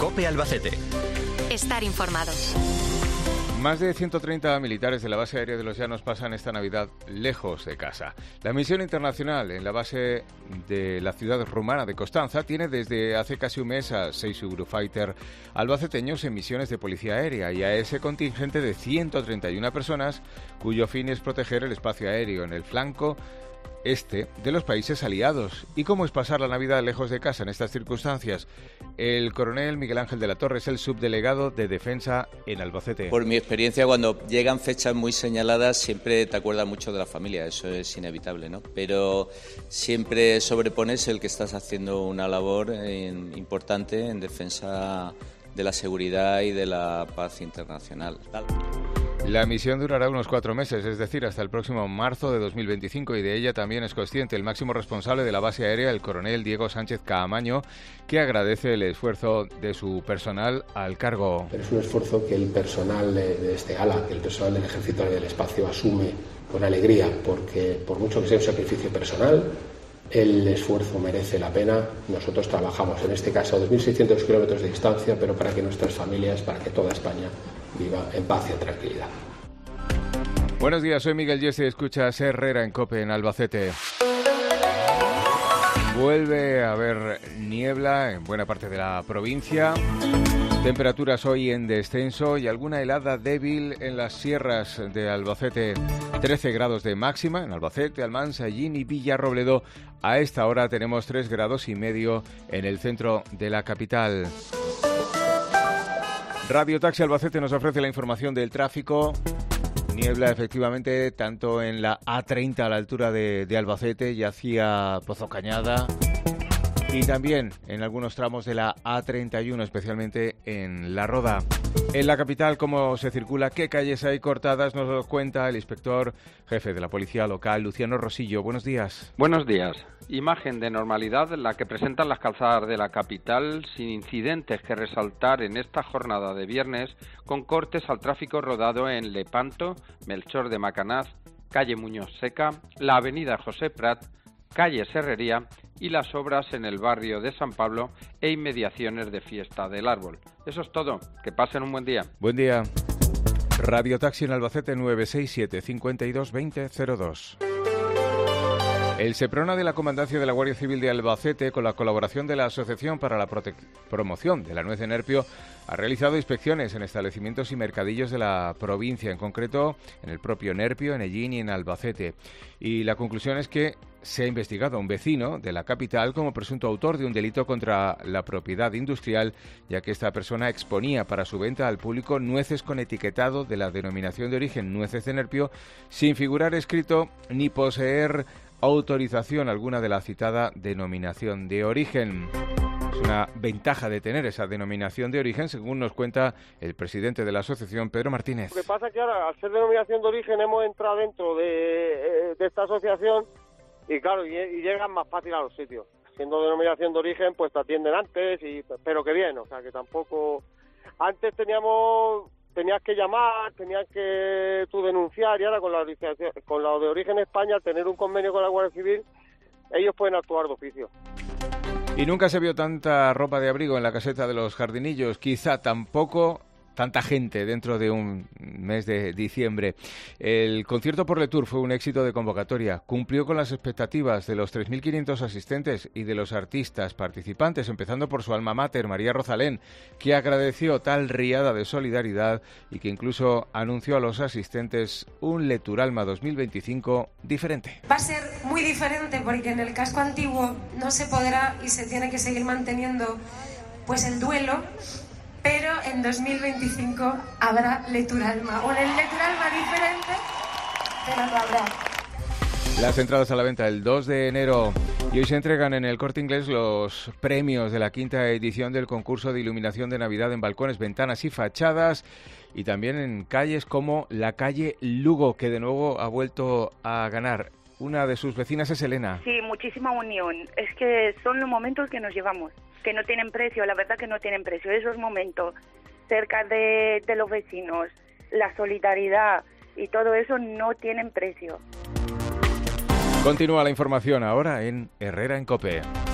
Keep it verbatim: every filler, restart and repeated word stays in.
COPE Albacete. Estar informado. Más de ciento treinta militares de la base aérea de Los Llanos pasan esta Navidad lejos de casa. La misión internacional en la base de la ciudad rumana de Constanza tiene desde hace casi un mes a seis Eurofighter albaceteños en misiones de policía aérea y a ese contingente de ciento treinta y una personas cuyo fin es proteger el espacio aéreo en el flanco este de los países aliados. ¿Y cómo es pasar la Navidad lejos de casa en estas circunstancias? El coronel Miguel Ángel de la Torre es el subdelegado de Defensa en Albacete. Por mi experiencia, cuando llegan fechas muy señaladas, siempre te acuerdas mucho de la familia, eso es inevitable, ¿no? Pero siempre sobrepones el que estás haciendo una labor en, importante en defensa de la seguridad y de la paz internacional. La misión durará unos cuatro meses, es decir, hasta el próximo marzo de dos mil veinticinco, y de ella también es consciente el máximo responsable de la base aérea, el coronel Diego Sánchez Caamaño, que agradece el esfuerzo de su personal al cargo. Pero es un esfuerzo que el personal de, de este ala, que el personal del Ejército del Espacio asume con alegría, porque por mucho que sea un sacrificio personal, el esfuerzo merece la pena. Nosotros trabajamos, en este caso, a dos mil seiscientos kilómetros de distancia, pero para que nuestras familias, para que toda España viva en paz y en tranquilidad. Buenos días, soy Miguel Yese, escuchas Herrera en COPE en Albacete. Vuelve a haber niebla en buena parte de la provincia. Temperaturas hoy en descenso y alguna helada débil en las sierras de Albacete. trece grados de máxima en Albacete, Almansa, Hellín y Villarrobledo. A esta hora tenemos tres grados y medio en el centro de la capital. Radio Taxi Albacete nos ofrece la información del tráfico. Niebla, efectivamente, tanto en la A treinta a la altura de, de Albacete y hacia Pozo Cañada. Y también en algunos tramos de la A treinta y uno, especialmente en La Roda. En la capital, ¿cómo se circula? ¿Qué calles hay cortadas? Nos lo cuenta el inspector jefe de la Policía Local, Luciano Rosillo. Buenos días. Buenos días. Imagen de normalidad la que presentan las calzadas de la capital, sin incidentes que resaltar en esta jornada de viernes, con cortes al tráfico rodado en Lepanto, Melchor de Macanaz, calle Muñoz Seca, la avenida José Prat, calle Serrería y las obras en el barrio de San Pablo e inmediaciones de Fiesta del Árbol. Eso es todo. Que pasen un buen día. Buen día. Radio Taxi en Albacete nueve seis siete, cinco dos dos cero cero dos. El Seprona de la Comandancia de la Guardia Civil de Albacete, con la colaboración de la Asociación para la Prote- Promoción de la Nuez de Nerpio, ha realizado inspecciones en establecimientos y mercadillos de la provincia, en concreto en el propio Nerpio, en Hellín y en Albacete. Y la conclusión es que se ha investigado a un vecino de la capital como presunto autor de un delito contra la propiedad industrial, ya que esta persona exponía para su venta al público nueces con etiquetado de la denominación de origen Nueces de Nerpio, sin figurar escrito ni poseer autorización alguna de la citada denominación de origen. Es una ventaja de tener esa denominación de origen, según nos cuenta el presidente de la asociación, Pedro Martínez. Lo que pasa es que ahora, al ser denominación de origen, hemos entrado dentro de, de esta asociación y claro, y, y llegan más fácil a los sitios. Siendo denominación de origen, pues te atienden antes, y pero que bien, o sea, que tampoco... Antes teníamos... Tenías que llamar, tenías que tú denunciar, y ahora con la, con la de Origen España, al tener un convenio con la Guardia Civil, ellos pueden actuar de oficio. Y nunca se vio tanta ropa de abrigo en la caseta de los jardinillos, quizá tampoco tanta gente dentro de un mes de diciembre. El concierto por Letour fue un éxito de convocatoria. Cumplió con las expectativas de los tres mil quinientos asistentes y de los artistas participantes, empezando por su alma mater, María Rosalén, que agradeció tal riada de solidaridad y que incluso anunció a los asistentes un Letour Alma dos mil veinticinco diferente. Va a ser muy diferente porque en el casco antiguo no se podrá y se tiene que seguir manteniendo pues el duelo. Pero en dos mil veinticinco habrá Letour Alma. Un Letour Alma diferente, pero lo habrá. Las entradas a la venta el dos de enero. Y hoy se entregan en el Corte Inglés los premios de la quinta edición del concurso de iluminación de Navidad en balcones, ventanas y fachadas. Y también en calles como la calle Lugo, que de nuevo ha vuelto a ganar. Una de sus vecinas es Elena. Sí, muchísima unión. Es que son los momentos que nos llevamos, que no tienen precio, la verdad que no tienen precio. Esos momentos cerca de, de los vecinos, la solidaridad y todo eso no tienen precio. Continúa la información ahora en Herrera en COPE.